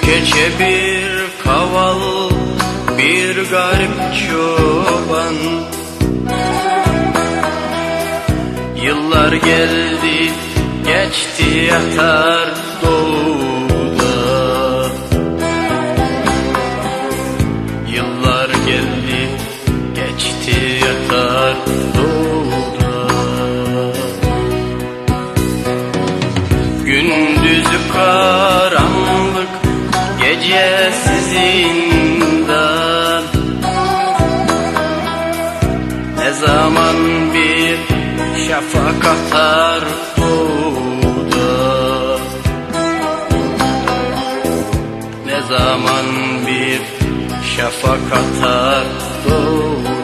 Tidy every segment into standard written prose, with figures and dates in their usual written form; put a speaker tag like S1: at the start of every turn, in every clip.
S1: Gece bir kaval, bir garip çoban. Yıllar geldi, geçti yatar doğuda. Yıllar geldi, geçti yatar doğuda. Gündüzü karanlık, gecesi zindan. Ne zaman bir şafak atar doğuda, ne zaman bir şafak atar doğuda.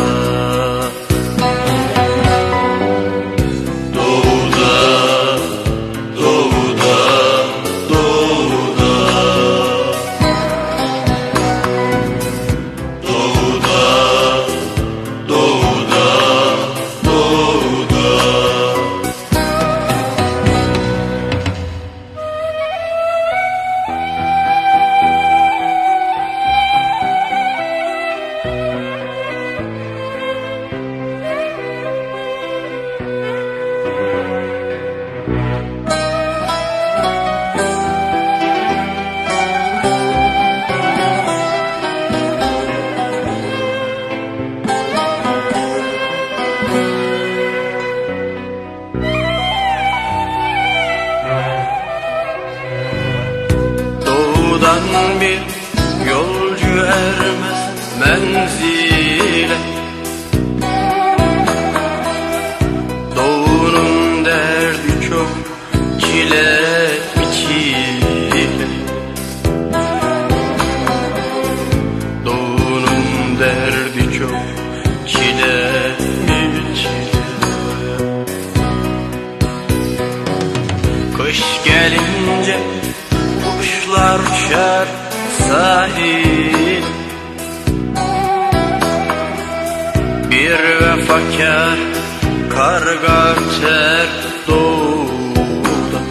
S1: Bir yolcu ermez menzile, doğunun derdi çok, çile mi çile. Doğunun derdi çok, çile mi çile. Kış gelince kuşlar uçar sahil, bir vefakar karga öter doğuda.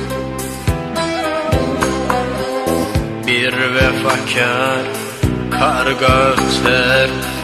S1: Bir vefakar karga öter